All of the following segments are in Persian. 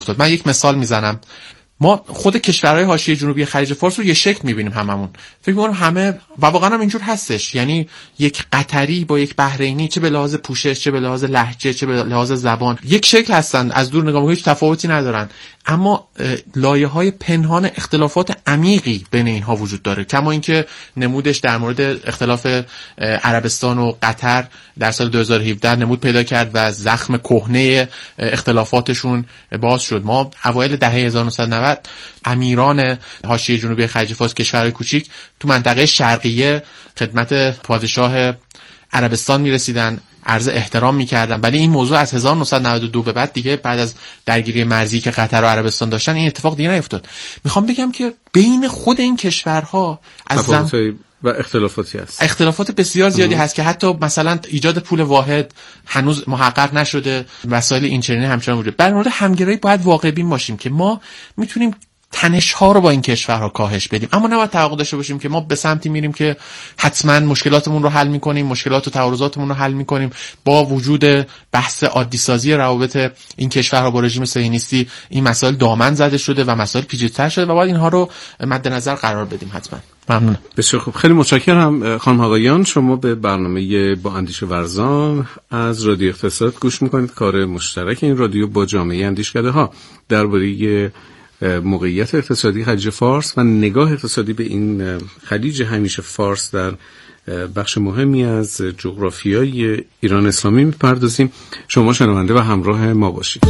من یک مثال میزنم. ما خود کشورهای حاشیه جنوبی خلیج فارس رو یه شکل می‌بینیم هممون. فکر می‌کنم همه و واقعا هم اینجور هستش. یعنی یک قطری با یک بحرینی، چه به لحاظ پوشش، چه به لحاظ لهجه، چه به لحاظ زبان، یک شکل هستن، از دور نگاه می‌کنی هیچ تفاوتی ندارن، اما لایه‌های پنهان اختلافات عمیقی بین اینها وجود داره. کما اینکه نمودش در مورد اختلاف عربستان و قطر در سال 2017 نمود پیدا کرد و زخم کهنه اختلافاتشون باز شد. ما اوایل دهه 1990 امیران حاشیه جنوبی خلیج فارس، کشورهای کوچیک تو منطقه شرقیه خدمت پادشاه عربستان میرسیدن، عرض احترام میکردن، ولی این موضوع از 1992 به بعد دیگه، بعد از درگیری مرزی که قطر و عربستان داشتن، این اتفاق دیگه نیفتاد. میخوام بگم که بین خود این کشورها از و اختلافاتی هست، اختلافات بسیار زیادی هست که حتی مثلا ایجاد پول واحد هنوز محقق نشده، مسائل اینچنینی همچنان وجود. در مورد همگرایی باید واقع بین باشیم که ما میتونیم تنش‌ها رو با این کشورها کاهش بدیم، اما نباید توقع داشته باشیم که ما به سمتی میریم که حتما مشکلاتمون رو حل میکنیم، مشکلات و تعارضاتمون رو حل میکنیم. با وجود بحث عادی سازی روابط این کشورها با رژیم صهیونیستی این مسائل دامن زده شده و مسائل پیچیده‌تر شده و باید اینها رو مد نظر قرار بدیم حتما. ممنون. بسیار خوب، خیلی متشکرم خانم آقایان. شما به برنامه با اندیشه ورزان از رادیو اقتصاد گوش میکنید. کار مشترک این رادیو با جامعه اندیشکده‌ها درباره موقعیت اقتصادی خلیج فارس و نگاه اقتصادی به این خلیج همیشه فارس در بخش مهمی از جغرافیای ایران اسلامی میپردازیم. شما شنونده و همراه ما باشید.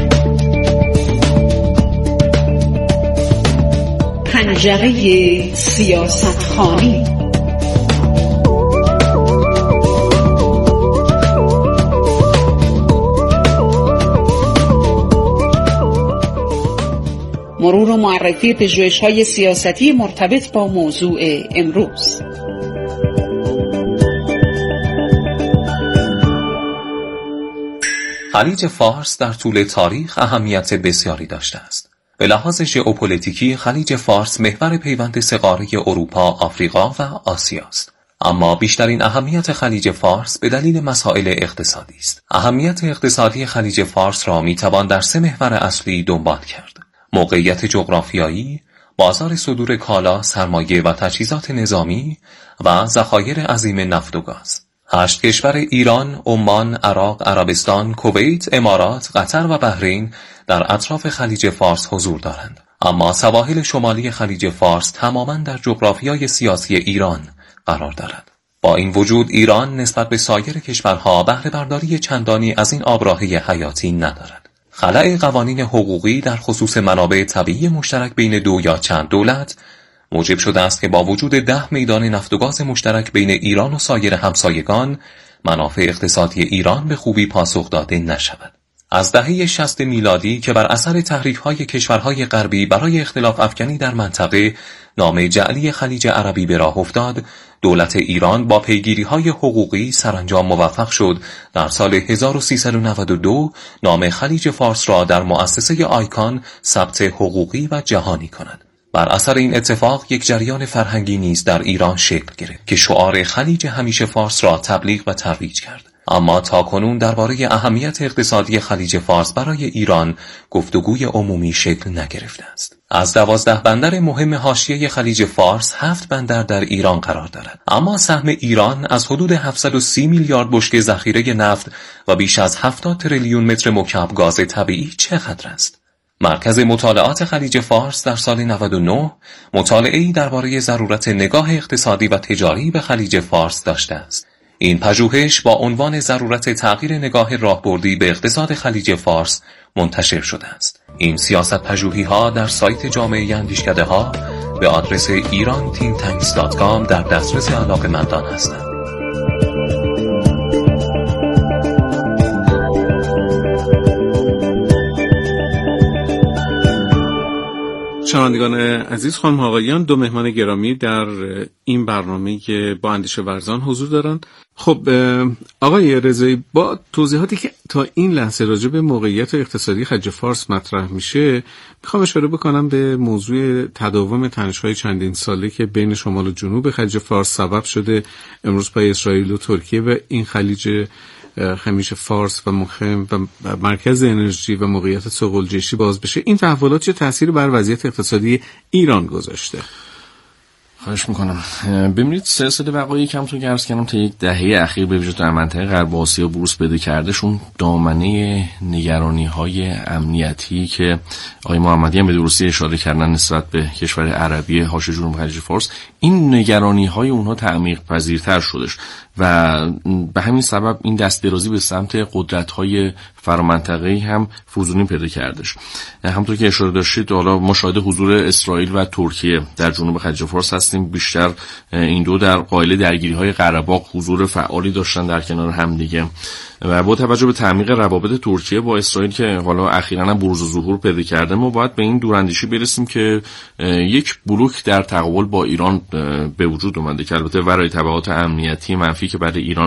پنجره سیاستخوانی. مرور و معرفی پژوهش‌های سیاستی مرتبط با موضوع امروز. خلیج فارس در طول تاریخ اهمیت بسیاری داشته است. به لحاظ ژئوپلیتیکی خلیج فارس محور پیوند سه قاره اروپا، آفریقا و آسیا است. اما بیشترین اهمیت خلیج فارس به دلیل مسائل اقتصادی است. اهمیت اقتصادی خلیج فارس را می‌توان در سه محور اصلی دنبال کرد: موقعیت جغرافیایی، بازار صدور کالا، سرمایه و تجهیزات نظامی و ذخایر عظیم نفت و گاز. 8 کشور ایران، عمان، عراق، عربستان، کویت، امارات، قطر و بحرین در اطراف خلیج فارس حضور دارند. اما سواحل شمالی خلیج فارس تماماً در جغرافیای سیاسی ایران قرار دارد. با این وجود ایران نسبت به سایر کشورها بهره برداری چندانی از این آبراهه حیاتی ندارد. خلأ قوانین حقوقی در خصوص منابع طبیعی مشترک بین دو یا چند دولت موجب شده است که با وجود 10 میدان نفت و گاز مشترک بین ایران و سایر همسایگان، منافع اقتصادی ایران به خوبی پاسخ داده نشود. از دهه 60 میلادی که بر اثر تحریک‌های کشورهای غربی برای اختلاف افکنی در منطقه نام جعلی خلیج عربی به راه افتاد، دولت ایران با پیگیری‌های حقوقی سرانجام موفق شد در سال 1392 نام خلیج فارس را در مؤسسه آیکان ثبت حقوقی و جهانی کند. بر اثر این اتفاق یک جریان فرهنگی نیز در ایران شکل گرفت که شعار خلیج همیشه فارس را تبلیغ و ترویج کرد. اما تاکنون درباره اهمیت اقتصادی خلیج فارس برای ایران گفتگوی عمومی شکل نگرفته است. از 12 بندر مهم حاشیه خلیج فارس 7 بندر در ایران قرار دارد. اما سهم ایران از حدود 730 میلیارد بشکه ذخیره نفت و بیش از 70 تریلیون متر مکعب گاز طبیعی چقدر است؟ مرکز مطالعات خلیج فارس در سال 99 مطالعه‌ای درباره ضرورت نگاه اقتصادی و تجاری به خلیج فارس داشته است. این پژوهش با عنوان ضرورت تغییر نگاه راهبردی به اقتصاد خلیج فارس منتشر شده است. این سیاست پژوهی‌ها در سایت جامعه اندیشکده‌ها به آدرس iranteamtanks.com در دسترس علاقه‌مندان هستند. شنوندگان عزیز، خانم آقایان، 2 مهمان گرامی در این برنامه که با اندیشه ورزان حضور دارند. خب آقای رضایی، با توضیحاتی که تا این لحظه راجع به موقعیت اقتصادی خلیج فارس مطرح میشه، میخوام اشاره بکنم به موضوع تداوم تنش‌های چندین ساله که بین شمال و جنوب خلیج فارس سبب شده امروز پای اسرائیل و ترکیه و این خلیج خلیج فارس و مخم و مرکز انرژی و موقعیت صقلجیشی باز بشه، این تحولات چه تأثیری بر وضعیت اقتصادی ایران گذاشته؟ خواهش میکنم. ببینید سلسله وقایعی که همونطور که عرض کردم تا یک دهه اخیر به ویژه در منطقه غرب آسیا بروز پیدا کردهشون دامنه نگرانی‌های امنیتی که آقای محمدی هم به درستی اشاره کردن نسبت به کشور عربی حاشیه جنوب خلیج فارس، این نگرانی‌های اونها تعمیق پذیرتر شدش و به همین سبب این دست درازی به سمت قدرت‌های فرامنطقه‌ای هم فزونی پیدا کردش. همونطور که اشاره داشتید حالا ما شاهد حضور اسرائیل و ترکیه در جنوب خلیج فارس هستیم. بیشتر این دو در قائل درگیری‌های قره باغ حضور فعالی داشتن در کنار هم دیگه و با توجه به تعمیق روابط ترکیه با اسرائیل که حالا اخیراً هم بروز و ظهور پیدا کرده، ما باید به این دوراندیشی برسیم که یک بلوک در تقابل با ایران به وجود اومده که البته ورای تبعات امنیتی منفی که برای ایران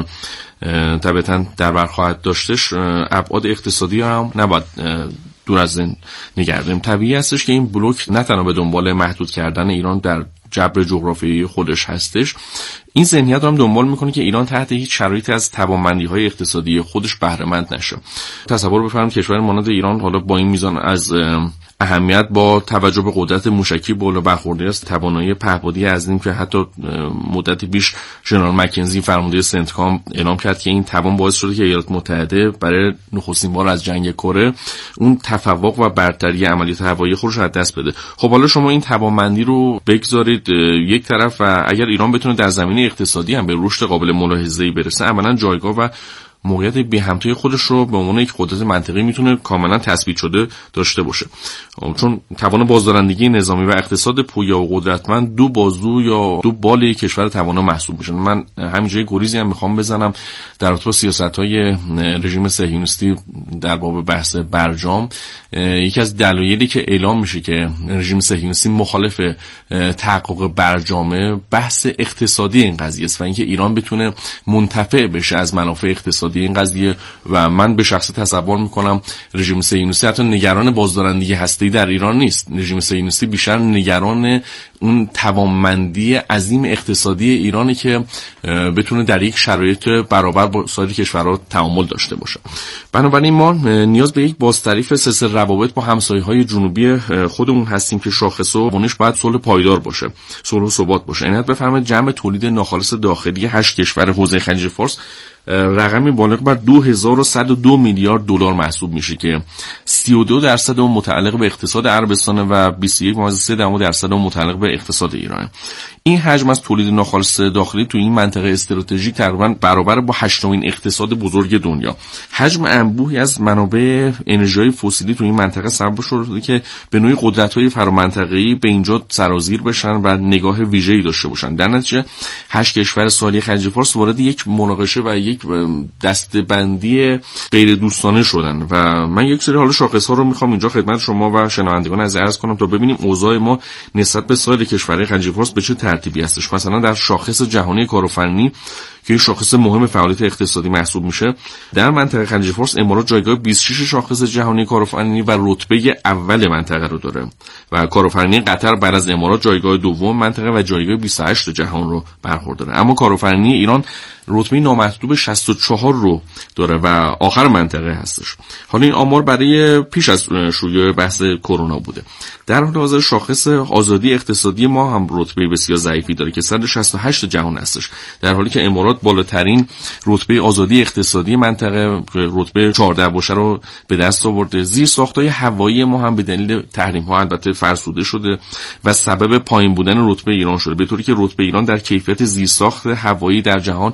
طبعاً در بر خواهد داشتش، ابعاد اقتصادی هم نباید دور از ذهن نگه داریم. طبیعی هستش که این بلوک نه تنها به دنبال محدود کردن ایران در جبر جغرافیایی خودش هستش، این ذهنیت رو هم دنبال میکنه که ایران تحت هیچ شرایطی از توانمندی‌های اقتصادی خودش بهره مند نشه. تصور بفرمایید کشور مانند ایران حالا با این میزان از اهمیت با توجه به قدرت موشکی بالا برخوردی است، توانایی پهپادی عظیم که حتی مدتی پیش ژنرال مکنزی فرمانده سنتکام اعلام کرد که این توان باعث شده که ایالات متحده برای نخستین بار از جنگ کره اون تفوق و برتری عملیات هوایی خودش رو از دست بده. خب حالا شما این توانمندی رو بگذارید یک طرف و اگر ایران بتونه در زمینه اقتصادی هم به رشد قابل ملاحظه‌ای برسه، عملاً جایگاه و موقعیت بی همتای خودش رو به عنوان یک قدرت منطقی میتونه کاملا تثبیت شده داشته باشه، چون توان بازدارندگی نظامی و اقتصاد پویا و قدرتمند دو بازو یا دو بال یک کشور توانا محسوب میشن. من همینجوری گریزی هم میخوام بزنم در رابطه با سیاست‌های رژیم صهیونیستی در باب بحث برجام. یکی از دلایلی که اعلام میشه که رژیم صهیونیستی مخالف تحقق برجامه بحث اقتصادی این قضیه است و اینکه ایران بتونه منتفع بشه از منافع اقتصادی این قضیه و من به شخص تصور میکنم رژیم صهیونیستی حتی نگران بازدارندگی هسته‌ای در ایران نیست. رژیم صهیونیستی بیشتر نگران اون توانمندی عظیم اقتصادی ایرانه که بتونه در یک شرایط برابر با سایر کشورها تعامل داشته باشه. بنابراین ما نیاز به یک بازتعریف سلسله روابط با همسایه‌های جنوبی خودمون هستیم که شاخص و بنیش باید صلح پایدار باشه، صلح و ثبات باشه. عنایت بفرمایید جمع تولید ناخالص داخلی 8 کشور حوزه خلیج فارس رقمی بالغ بر 2102 میلیارد دلار محسوب میشه که 32% اون متعلق به اقتصاد عربستان و 21.3% اون متعلق به اقتصاد ایران. این حجم از تولید ناخالص داخلی تو این منطقه استراتژیک تقریبا برابر با 8مین اقتصاد بزرگ دنیا. حجم انبوهی از منابع انرژی فسیلی تو این منطقه سبب شده که به نوعی قدرت‌های فرامنطقه‌ای به اینجا سرازیر بشن و نگاه ویژه‌ای داشته باشن. در نتیجه 8 کشور ساحلی خلیج فارس وارد یک مناقشه و یک دسته‌بندی غیر دوستانه شدن و من یک سری حالا شاخص‌ها رو می‌خوام اینجا خدمت شما و شنوندگان عرض کنم تا ببینیم اوضاع ما نسبت به سایر کشورهای خلیج فارس به چه ترتیبی هستش. مثلا در شاخص جهانی کارآفرینی که یک شاخص مهم فعالیت اقتصادی محسوب میشه، در منطقه خلیج فارس امارات جایگاه 26 شاخص جهانی کارآفرینی و رتبه اول منطقه رو داره و کارآفرینی قطر بعد از امارات جایگاه دوم منطقه و جایگاه 28 جهان رو برخورداره. اما کارآفرینی ایران رتبه نامحدود 64 رو داره و آخر منطقه هستش. حالا این آمار برای پیش از شیوع بحث کرونا بوده. در حال حاضر شاخص آزادی اقتصادی ما هم رتبه بسیار ضعیفی داره که 168 جهان هستش، در حالی که امارات بالاترین رتبه آزادی اقتصادی منطقه رتبه 14 باشه رو به دست آورده. زیرساخت‌های هوایی ما هم به دلیل تحریم‌ها البته فرسوده شده و سبب پایین بودن رتبه ایران شده، به طوری که رتبه ایران در کیفیت زیرساخت هوایی در جهان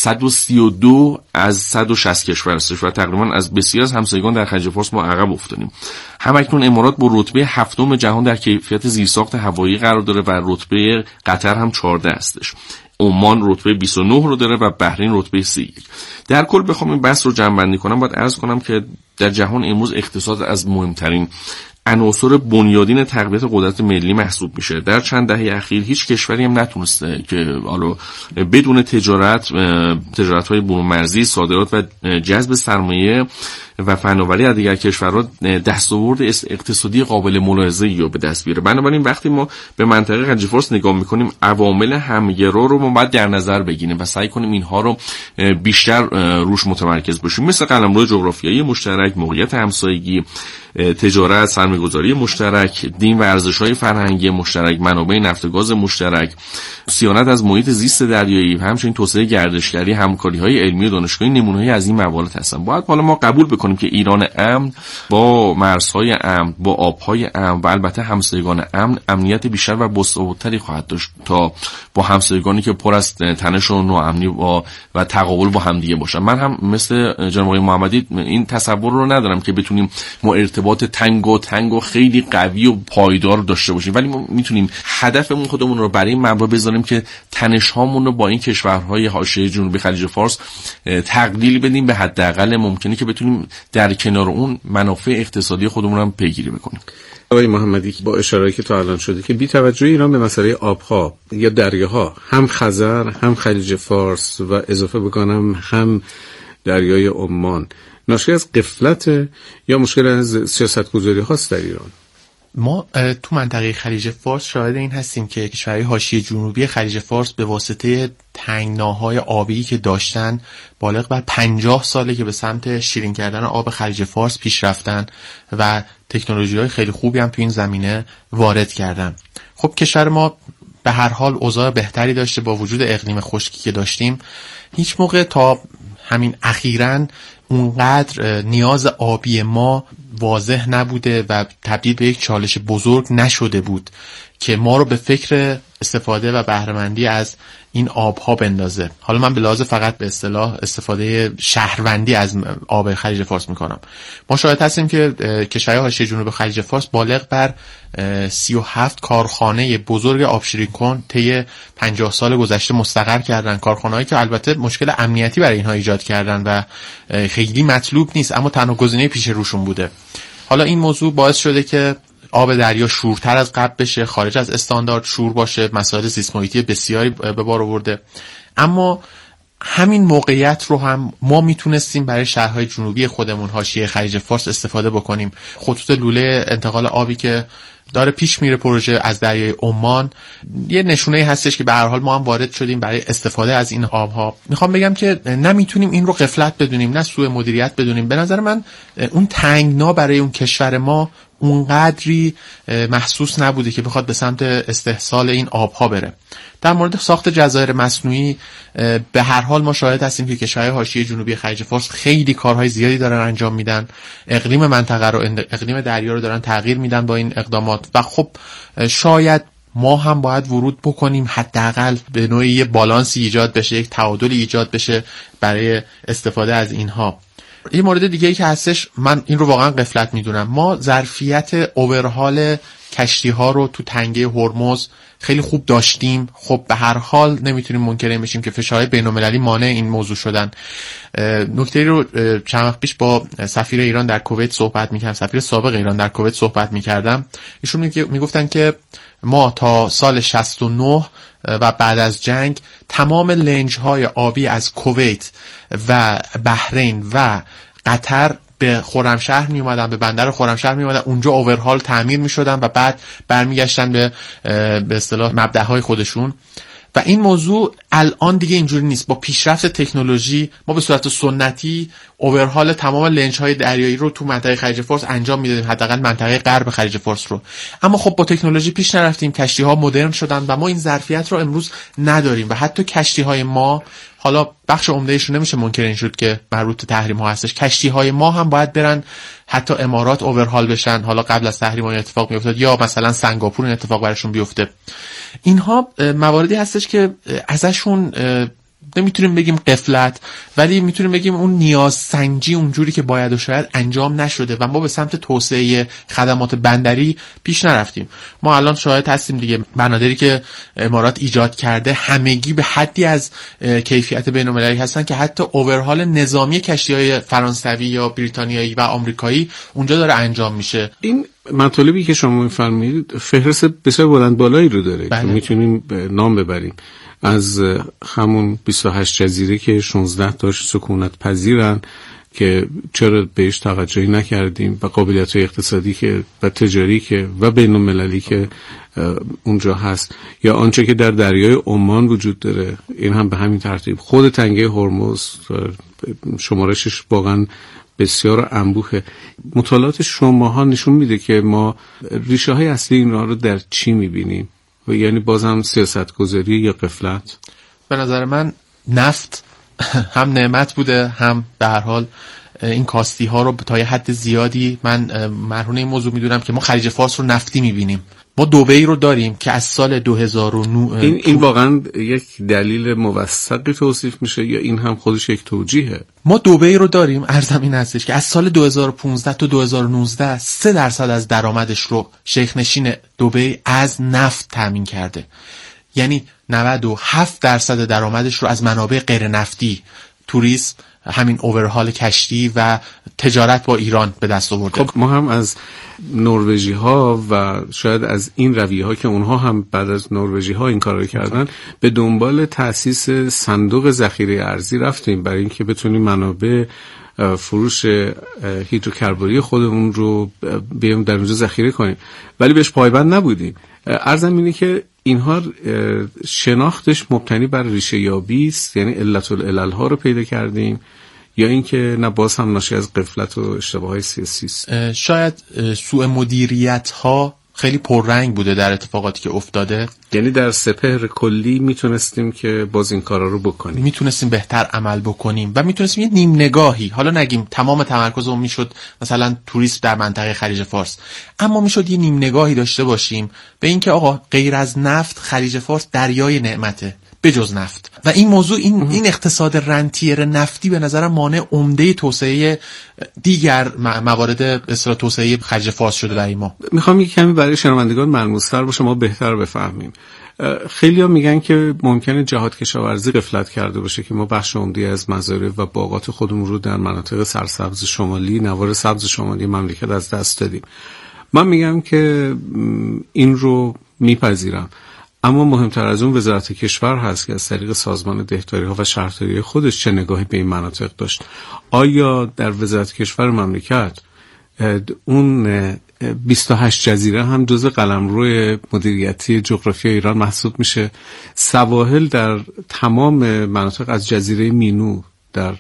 132 از 160 کشور است و تقریبا از بسیار از همسایگان در خلیج فارس ما عقب افتادیم. همکنون امارات با رتبه 7م جهان در کیفیت زیرساخت هوایی قرار داره و رتبه قطر هم 14 هستش. عمان رتبه 29 رو داره و بحرین رتبه 31. در کل بخوام این بحث رو جمع بندی کنم باید عرض کنم که در جهان امروز اقتصاد از مهمترین عناصر بنیادین تقویت قدرت ملی محسوب میشه. در چند دهه اخیر هیچ کشوری هم نتونسته که حالا بدون تجارت‌های برون‌مرزی، صادرات و جذب سرمایه و فناوری از دیگر کشورها دستاورد اقتصادی قابل ملاحظه‌ای رو به دست بیاره. بنابراین وقتی ما به منطقه خلیج فارس نگاه میکنیم، عوامل همگرا رو ما باید در نظر بگیریم و سعی کنیم اینها رو بیشتر روش متمرکز باشیم، مثل قلمرو جغرافیایی مشترک، موقعیت همسایگی، تجارت، سرمایه‌گذاری مشترک، دین و ارزش‌های فرهنگی مشترک، منابع نفت و گاز مشترک، صیانت از محیط زیست دریایی، همچنین توسعه گردشگری، همکاری‌های علمی و دانشگاهی نمونه‌های از این موارد هستن. باید حالا ما قبول بکنیم که ایران امن با مرزهای امن، با آبهای امن و البته همسایگان امن، امنیت بیشتر و باثبات‌تری خواهد داشت تا با همسایگانی که پر از تنش و ناامنی و تقابل با هم دیگه باشن. من هم مثل جناب آقای محمدی این تصور رو ندارم که بتونیم ما ارتباط تنگ و خیلی قوی و پایدار داشته باشیم، ولی ما میتونیم هدفمون خودمون رو برای این مبدا بذاریم که تنش هامون رو با این کشورهای حاشیه جنوبی خلیج فارس تقلیل بدیم به حداقل ممکنه که بتونیم در کنار اون منافع اقتصادی خودمون هم پیگیری بکنیم. آقای محمدی با اشاره‌ای که تا الان شده که بی توجه ایران به مسئله آبها یا دریاها، هم خزر هم خلیج فارس و اضافه بکنم هم دریای عمان، ناشی از غفلت یا مشکل از سیاست‌گذاری هاست در ایران؟ ما تو منطقه خلیج فارس شاهد این هستیم که کشورهای حاشیه جنوبی خلیج فارس به واسطه تنگناهای آبی که داشتن بالغ بر 50 ساله که به سمت شیرین کردن آب خلیج فارس پیش رفتن و تکنولوژی‌های خیلی خوبی هم تو این زمینه وارد کردن. خب کشور ما به هر حال اوضاع بهتری داشته با وجود اقلیم خشکی که داشتیم. هیچ موقع تا همین اخیراً اونقدر نیاز آبی ما واضح نبوده و تبدیل به یک چالش بزرگ نشده بود که ما رو به فکر استفاده و بهره‌مندی از این آبها بندازه. حالا من به لحاظ فقط به اصطلاح استفاده شهروندی از آب خلیج فارس میکنم. ما شاهد هستیم که کشورهای حاشیه جنوب خلیج فارس بالغ بر 37 کارخانه بزرگ آبشیرین کن طی 50 سال گذشته مستقر کردن. کارخانه‌ای که البته مشکل امنیتی برای اینها ایجاد کردن و خیلی مطلوب نیست، اما تنها گزینه پیش روشون بوده. حالا این موضوع باعث شده که آب دریا شورتر از قبل بشه، خارج از استاندارد شور باشه، مسائل زیست محیطی بسیاری به بار آورده. اما همین موقعیت رو هم ما میتونستیم برای شهرهای جنوبی خودمون حاشیه خلیج فارس استفاده بکنیم. خطوط لوله انتقال آبی که داره پیش میره پروژه از دریای عمان یه نشونه هستش که به هر حال ما هم وارد شدیم برای استفاده از این آبها. میخوام بگم که نمیتونیم این رو غفلت بدونیم، نه سوء مدیریت بدونیم. به نظر من اون تنگنا برای اون کشور ما اونقدری محسوس نبوده که بخواد به سمت استحصال این آبها بره. در مورد ساخت جزایر مصنوعی به هر حال ما شاهد هستیم که کشورهای حاشیه جنوبی خلیج فارس خیلی کارهای زیادی دارن انجام میدن، اقلیم منطقه رو، اقلیم دریا رو دارن تغییر میدن با این اقدامات و خب شاید ما هم باید ورود بکنیم، حداقل به نوعی یه بالانسی ایجاد بشه، یک تعادلی ایجاد بشه برای استفاده از اینها. یه مورد دیگه ای که هستش، من این رو واقعا غفلت میدونم، ما ظرفیت اوورهال کشتی ها رو تو تنگه هرمز خیلی خوب داشتیم. خب به هر حال نمیتونیم منکر این بشیم که فشارهای بین‌المللی مانع این موضوع شدن. نکته رو چند وقت پیش با سفیر ایران در کویت صحبت میکردم، سفیر سابق ایران در کویت صحبت میکردم. ایشون میگفتن که ما تا سال 69 و بعد از جنگ تمام لنج‌های آبی از کویت و بحرین و قطر به خرمشهر می اومدن، به بندر خرمشهر می اومدن، اونجا اوورهال تعمیر می شدن و بعد برمیگشتن به اصطلاح مبدأهای خودشون. و این موضوع الان دیگه اینجوری نیست. با پیشرفت تکنولوژی ما به صورت سنتی اوورهال تمام لنج‌های دریایی رو تو منطقه خلیج فارس انجام میدادیم، حداقل منطقه غرب خلیج فارس رو. اما خب با تکنولوژی پیش نرفتیم، کشتی‌ها مدرن شدن و ما این ظرفیت رو امروز نداریم و حتی کشتی‌های ما، حالا بخش عمده‌اش رو نمیشه منکر این شد که مربوط به تحریم‌ها هستش، کشتی‌های ما هم باید برن حتی امارات اوورهال بشن، حالا قبل از تحریم‌ها اتفاق میافتاد، یا مثلا سنگاپور این اتفاق براشون بیفته. اینها مواردی هستش که ازشون نمیتونیم بگیم غفلت، ولی میتونیم بگیم اون نیاز سنجی اونجوری که باید و شاید انجام نشده و ما به سمت توسعه خدمات بندری پیش نرفتیم. ما الان شاهد هستیم دیگه، بنادری که امارات ایجاد کرده همگی به حدی از کیفیت بین‌المللی هستن که حتی اوورهال نظامی کشتی‌های فرانسوی یا بریتانیایی و آمریکایی اونجا داره انجام میشه. این مطالبی که شما می‌فرمایید فهرست بسیار بلند بالایی رو داره که میتونیم نام ببریم، از همون 28 جزیره که 16 تاش سکونت پذیرن که چرا بهش توجهی نکردیم، و قابلیت‌های اقتصادی که و تجاری که و بین‌المللی که اونجا هست، یا آنچه که در دریای عمان وجود داره، این هم به همین ترتیب. خود تنگه هرمز شمارشش واقعا بسیار انبوهه. مطالعات شماها نشون میده که ما ریشه های اصلی اینا رو در چی میبینیم؟ و یعنی بازم سیاستگذاری یا غفلت؟ به نظر من نفت هم نعمت بوده، هم به هر حال این کاستی ها رو تا یه حد زیادی من مرهون این موضوع میدونم که ما خلیج فارس رو نفتی میبینیم. ما دبی رو داریم که از سال 2009 این واقعا یک دلیل موثقی توصیف میشه یا این هم خودش یک توجیهه؟ ما دبی رو داریم، ارزم این هستش که از سال 2015 تا 2019 3% از درآمدش رو شیخ نشین دبی از نفت تامین کرده. یعنی 97% درآمدش رو از منابع غیر نفتی، توریسم، همین اوورهال کشتی و تجارت با ایران به دست آورده. خب ما هم از نروژی ها و شاید از این رویه ها که اونها هم بعد از نروژی ها این کار رو کردن به دنبال تأسیس صندوق ذخیره ارزی رفتیم برای اینکه بتونیم منابع فروش هیدروکربنی خودمون رو بیایم در اونجا ذخیره کنیم، ولی بهش پایبند نبودیم. عرضم اینه که اینها شناختش مبتنی بر ریشه یابی است، یعنی علت العلل ها رو پیدا کردیم، یا اینکه نه باز هم ناشی از غفلت و اشتباهات سیاسی است؟ شاید سوء مدیریت ها خیلی پررنگ بوده در اتفاقاتی که افتاده. یعنی در سپهر کلی میتونستیم که باز این کارا رو بکنیم، میتونستیم بهتر عمل بکنیم و میتونستیم یه نیم نگاهی، حالا نگیم تمام تمرکزمون میشد مثلا توریسم در منطقه خلیج فارس، اما میشد یه نیم نگاهی داشته باشیم به اینکه آقا غیر از نفت خلیج فارس دریای نعمته بجز نفت، و این موضوع این اقتصاد رنتیر نفتی به نظرم مانع عمده توسعه دیگر موارد اصلاح توسعه خلیج فارس شده برای ما. میخوام یک کمی برای شنوندگان ملموس‌تر باشه، ما بهتر بفهمیم. خیلی‌ها میگن که ممکنه جهاد کشاورزی غفلت کرده باشه که ما بخش عمده از مزارع و باغات خودمون رو در مناطق سرسبز شمالی، نوار سبز شمالی مملکت از دست دادیم. من میگم که این رو میپذیرم، اما مهمتر از اون وزارت کشور هست که از طریق سازمان دهداری‌ها و شهرداری خودش چه نگاهی به این مناطق داشت. آیا در وزارت کشور مملکت اون 28 جزیره هم جزء قلمرو مدیریتی جغرافیای ایران محسوب میشه؟ سواحل در تمام مناطق از جزیره مینو در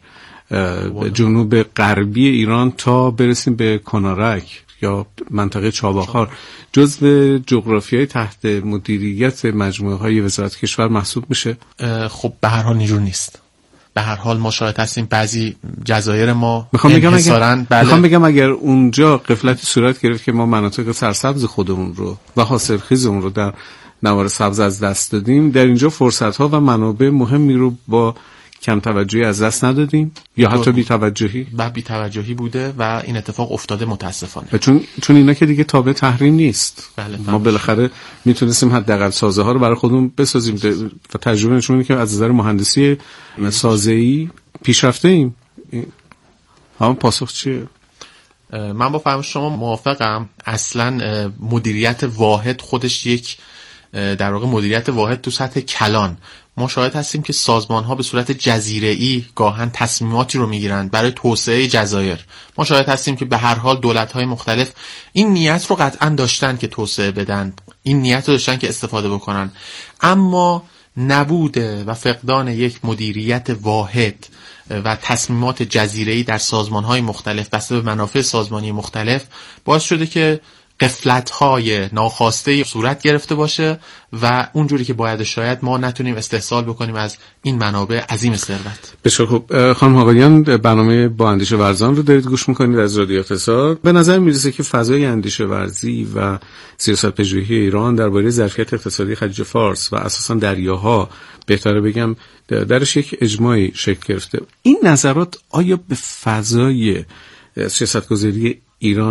جنوب غربی ایران تا برسیم به کنارک یا منطقه چابهار جزء جغرافیای تحت مدیریت مجموعه های وزارت کشور محسوب میشه؟ خب به هر حال اینجور نیست. به هر حال ما شاهد هستیم بعضی جزایر ما میخوام بگم اگر اونجا غفلتی صورت گرفت که ما مناطق سرسبز خودمون رو و حاصلخیزمون رو در نوار سبز از دست دادیم، در اینجا فرصت ها و منابع مهمی رو با کم توجهی از دست ندادیم یا حتی بی توجهی بوده و این اتفاق افتاده متاسفانه. چون اینا که دیگه تابع تحریم نیست. بله، ما بالاخره میتونستیم حداقل سازه ها رو برای خودمون بسازیم و تجربه نشون میده که از نظر مهندسی سازه‌ای پیشرفته ایم. همون پاسخ چیه؟ من با فهم شما موافقم. اصلا مدیریت واحد خودش یک در واقع مدیریت واحد تو سطح کلان. ما شاهد هستیم که سازمان ها به صورت جزیره‌ای گاهن تصمیماتی رو میگیرند برای توسعه جزایر. ما شاهد هستیم که به هر حال دولت های مختلف این نیت رو قطعا داشتن که توسعه بدن، این نیت رو داشتن که استفاده بکنن، اما نبوده و فقدان یک مدیریت واحد و تصمیمات جزیره‌ای در سازمان های مختلف بسته به منافع سازمانی مختلف باعث شده که غفلت‌های ناخواسته صورت گرفته باشه و اونجوری که باید شاید ما نتونیم استحصال بکنیم از این منابع عظیم ثروت. بسیار خوب. خانم آقایان، برنامه با اندیشه ورزان رو دارید گوش میکنید از رادیو اقتصاد. به نظر میرسه که فضای اندیشه ورزی و سیاست پژوهی ایران درباره ظرفیت اقتصادی خلیج فارس و اساساً دریاها، بهتره بگم درش یک اجماعی شکل گرفته. این نظرات آیا به فضای سیاستگذاری ایران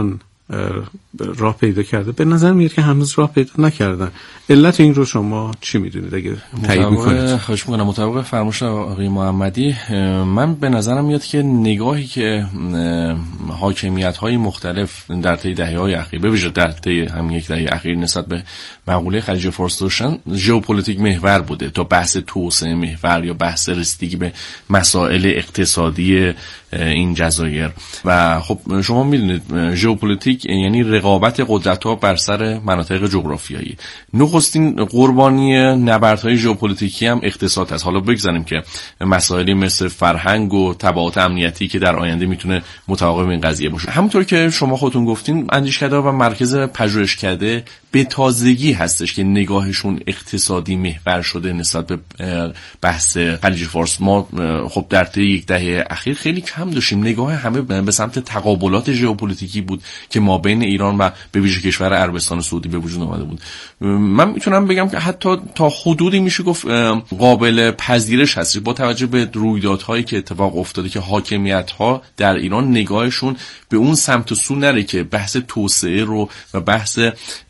راه پیدا کرده، به نظر میاد که هنوز راه پیدا نکردن. علت این رو شما چی میدونید اگه تایید میکنید؟ خواهش میکنم. مطابق فرمایش آقای محمدی، من به نظرم میاد که نگاهی که حاکمیت‌های مختلف در طی دهه‌های اخیر، به ویژه در طی همین یک دهه اخیر، نسبت به مقوله خلیج فارس داشتن، ژئوپلیتیک محور بوده تا بحث توسعه محور یا بحث رسیدگی به مسائل اقتصادی این جزایر. و خب شما میدونید ژئوپلیتیک یعنی رقابت قدرت‌ها بر سر مناطق جغرافیایی. نخستین قربانی نبردهای ژئوپلیتیکی هم اقتصاد است. حالا بگذاریم که مسائلی مثل فرهنگ و تبعات امنیتی که در آینده میتونه متعاقب این قضیه باشه. همونطور که شما خودتون گفتین، اندیشکده و مرکز پژوهشکده به تازگی هستش که نگاهشون اقتصادی محور شده نسبت به بحث خلیج فارس. ما خب در طی یک دهه اخیر خیلی کم داشتیم، نگاه همه به سمت تقابلات ژئوپلیتیکی بود که ما بین ایران و به ویژه کشور عربستان سعودی به وجود آمده بود. من میتونم بگم که حتی تا حدودی میشه گفت قابل پذیرش هست با توجه به رویدادهایی که اتفاق افتاده که حاکمیت‌ها در ایران نگاهشون به اون سمت و سو نره که بحث توسعه رو و بحث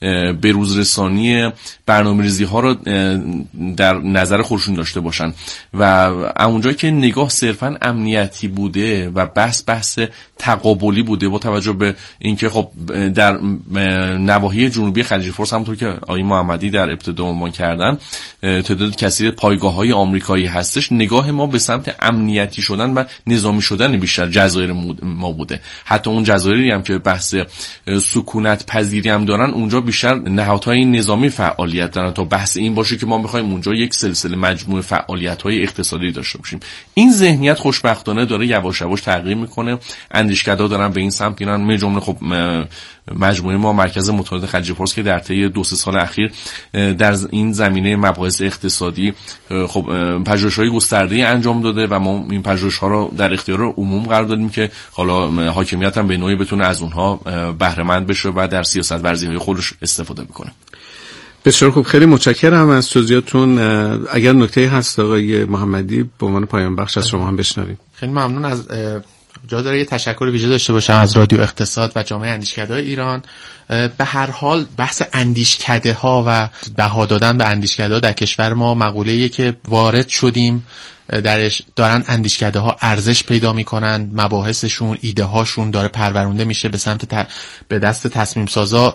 بروزرسانی برنامه‌ریزی ها رو در نظر خودشون داشته باشن و اونجایی که نگاه صرفاً امنیتی بوده و بحث تقابلی بوده با توجه به اینکه خب در نواحی جنوبی خلیج فارس همونطور که آقای محمدی در ابتدا عنوان کردن تعداد کثیر پایگاه‌های آمریکایی هستش، نگاه ما به سمت امنیتی شدن و نظامی شدن بیشتر جزایر ما بوده. حتی اون جزایری هم که بحث سکونت پذیری هم دارن، اونجا بیشتر نهادهای نظامی فعالیت دارن تا بحث این باشه که ما می‌خوایم اونجا یک سلسله مجموعه فعالیت‌های اقتصادی داشته باشیم. این ذهنیت خوشبختانه داره یواش یواش تغییر میکنه. اندیشکده‌ها دارن به این سمت میرن. من جمله خب مجموعه ما مرکز مطالعات خلیج فارس که در طی 2-3 سال اخیر در این زمینه مباحث اقتصادی خب پژوهش‌های گسترده‌ای انجام داده و ما این پژوهش‌ها رو در اختیار عموم قرار دادیم که حالا حاکمیت هم به نوعی بتونه از اونها بهره مند بشه و در سیاست ورزی‌های خودش استفاده بکنه. بسیار خوب، خیلی متشکرم از توضیحاتون. اگر نکته‌ای هست آقای محمدی به عنوان پایان بخش از شما هم بشنویم. خیلی ممنون. از جا داره یه تشکر ویژه داشته باشم از رادیو اقتصاد و جامعه اندیشکده‌های ایران. به هر حال بحث اندیشکده‌ها و بها دادن به اندیشکده‌ها در کشور ما مقوله‌ایه که وارد شدیم درش، دارن اندیشکده‌ها ارزش پیدا میکنن، مباحثشون، ایده هاشون داره پرورونده میشه به سمت به دست تصمیم سازا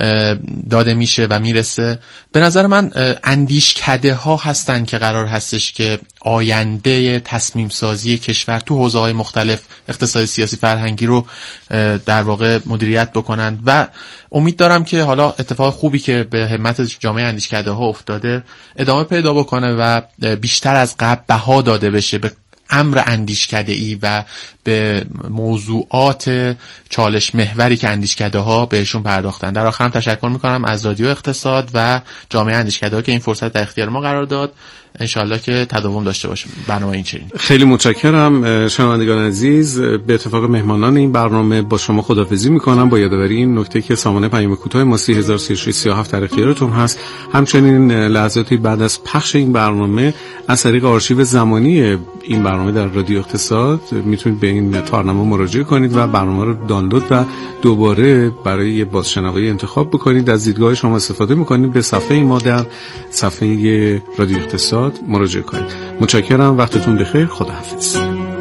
داده میشه و میرسه. به نظر من اندیشکده‌ها هستن که قرار هستش که آینده تصمیم سازی کشور تو حوزه‌های مختلف اقتصادی، سیاسی، فرهنگی رو در واقع مدیریت بکنن و امید دارم که حالا اتفاق خوبی که به همت جامعه اندیشکده‌ها افتاده ادامه پیدا بکنه و بیشتر از قبل بها داده بشه به امر اندیشکده‌ای و به موضوعات چالش محوری که اندیشکده‌ها بهشون پرداختن. در آخرم تشکر میکنم از رادیو اقتصاد و جامعه اندیشکده‌ها که این فرصت در اختیار ما قرار داد. انشالله که تداوم داشته باشیم برنامه این چنین. خیلی متشکرم شنوندگان عزیز. به اتفاق مهمانان این برنامه با شما خداحافظی میکنم با یادآوری این نکته که سامانه پیام کوتاه ما 303637 در اختیارتون هست. همچنین لحظاتی بعد از پخش این برنامه از طریق آرشیو زمانی این برنامه در رادیو اقتصاد میتونید به این تارنما مراجعه کنید و برنامه رو دانلود و دوباره برای بازشنوایی انتخاب بکنید. از دیدگاه شما استفاده میکنید. به صفحه ما در صفحه رادیو اقتصاد مراجعه کنید. متشکرم. وقتتون بخیر. خداحافظ.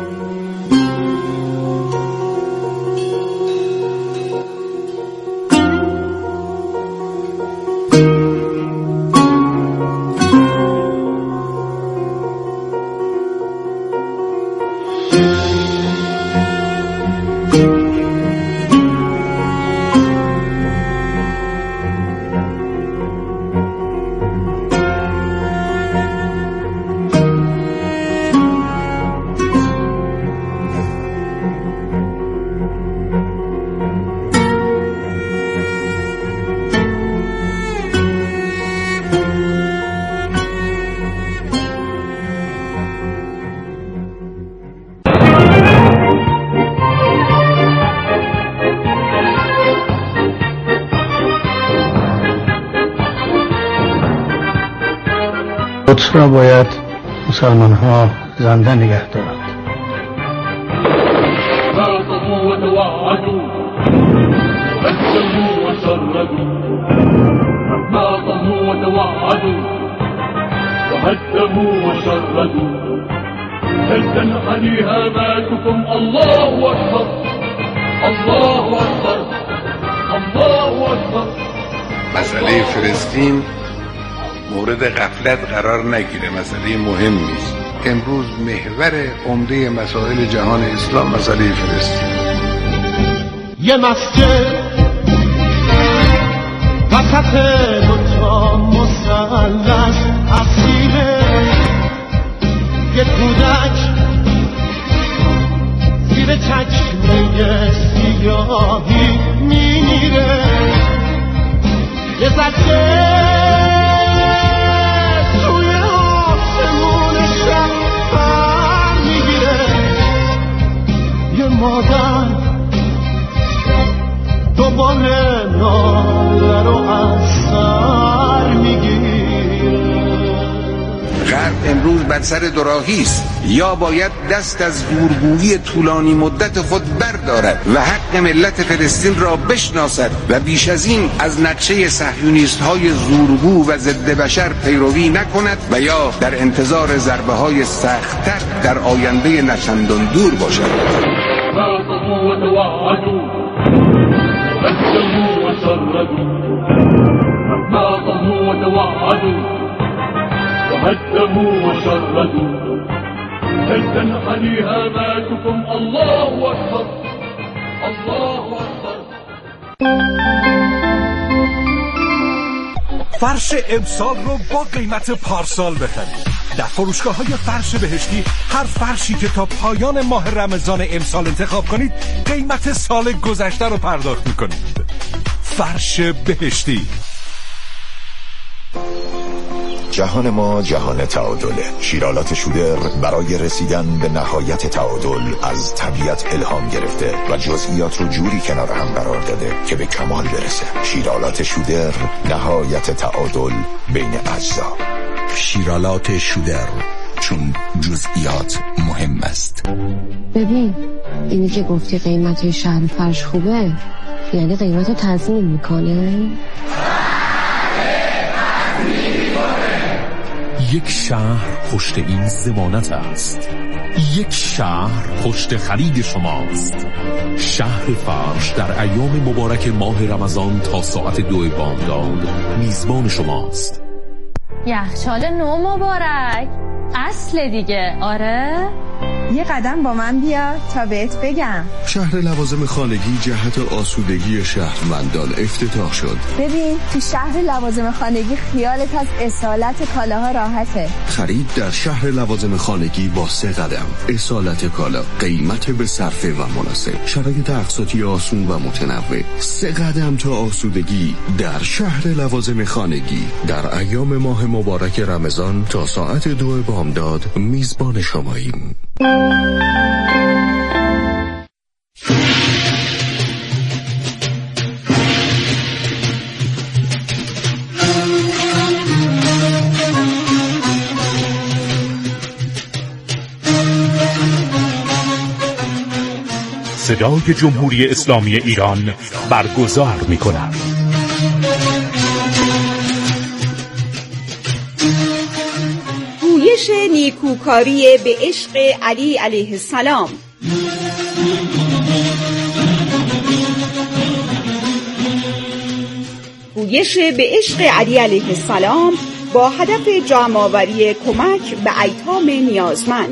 قدس را باید مسلمان ها زنده نگه دارند. ناطموا وتوعدوا وهدموا وشردوا هل تنحني هاماتكم؟ الله أكبر الله أكبر الله أكبر. مسئله فلسطین مورد غفلت قرار نگیره، مسئله مهمی است. امروز محور عمده مسائل جهان اسلام مسئله فلسطین. یه مسجد وسط دوتا مثلث اسیره، یه کودک زیر چکمه سیاهی میمیره، یه زده توی آسمون شب پر میگیره، یه مادر دوباره ناله رو از سر میگیره. غرب امروز بر سر دوراهی است، یا باید دست از زورگویی طولانی مدت خود بردارد و حق ملت فلسطین را بشناسد و بیش از این از نقشه صهیونیست های زورگو و ضد بشر پیروی نکند و یا در انتظار ضربه های سخت‌تر در آینده نچندان دور باشد. وهدموا وشردوا هل تنحني هاماتكم؟ الله أكبر الله أكبر. فرش امسال رو با قیمت پارسال بخرید. در فروشگاه‌های فرش بهشتی هر فرشی که تا پایان ماه رمضان امسال انتخاب کنید قیمت سال گذشته رو پرداخت می‌کنید. فرش بهشتی. جهان ما جهان تعادله. شیرالات شودر برای رسیدن به نهایت تعادل از طبیعت الهام گرفته و جزئیات رو جوری کنار هم قرار داده که به کمال برسه. شیرالات شودر، نهایت تعادل بین اجزا. شیرالات شودر، چون جزئیات مهم است. ببین اینی که گفتی قیمت شهر فرش خوبه، یعنی قیمت رو تنظیم میکنه؟ یک شهر پشت این ضمانت است. یک شهر پشت خرید شماست. شهر فرش در ایام مبارک ماه رمضان تا ساعت 2 بامداد میزبان شماست. یخچال نو مبارک، اصل دیگه. آره یه قدم با من بیا تا بهت بگم. شهر لوازم خانگی جهت آسودگی شهروندان افتتاح شد. ببین تو شهر لوازم خانگی خیالت از اصالت کالاها راحته. خرید در شهر لوازم خانگی با 3 قدم. اصالت کالا، قیمت به صرفه و مناسب، شرایط اقساطی آسون و متنوع. 3 قدم تا آسودگی در شهر لوازم خانگی. در ایام ماه مبارک رمضان تا ساعت 2 بامداد میزبان شماییم. صدای جمهوری اسلامی ایران برگزار می‌کند. گویش نیکوکاری به عشق علی علیه السلام. گویش به عشق علی علیه السلام با هدف جمع‌آوری کمک به ایتام نیازمند.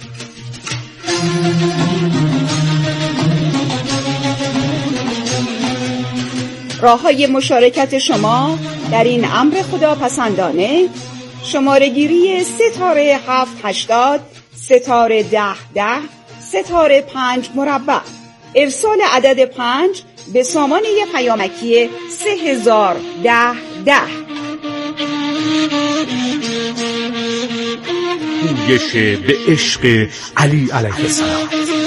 راه‌های مشارکت شما در این امر خداپسندانه: شماره‌گیری ستاره 780 ستاره 1010 ستاره 5 مربع، ارسال عدد 5 به سامانه پیامکی 301010. گویش به عشق علی علیه السلام.